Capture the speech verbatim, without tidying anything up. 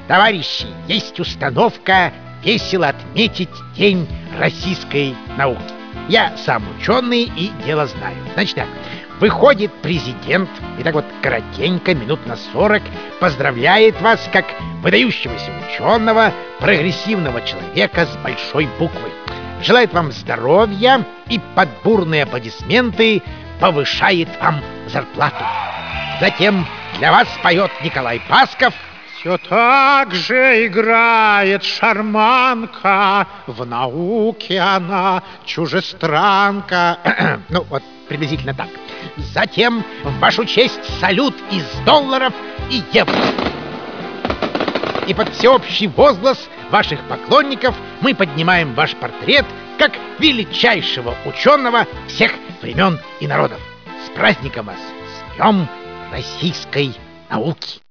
Товарищи, есть установка весело отметить День российской науки. Я сам ученый и дело знаю. Значит так, выходит президент и так вот коротенько, минут на сорок, поздравляет вас как выдающегося ученого, прогрессивного человека с большой буквы. Желает вам здоровья и под бурные аплодисменты повышает вам зарплату. Затем для вас поет Николай Басков. Все так же играет шарманка, в науке она чужестранка. Ну, вот приблизительно так. Затем в вашу честь салют из долларов и евро. И под всеобщий возглас ваших поклонников мы поднимаем ваш портрет как величайшего ученого всех времен и народов. С праздником вас! С Днем российской науки!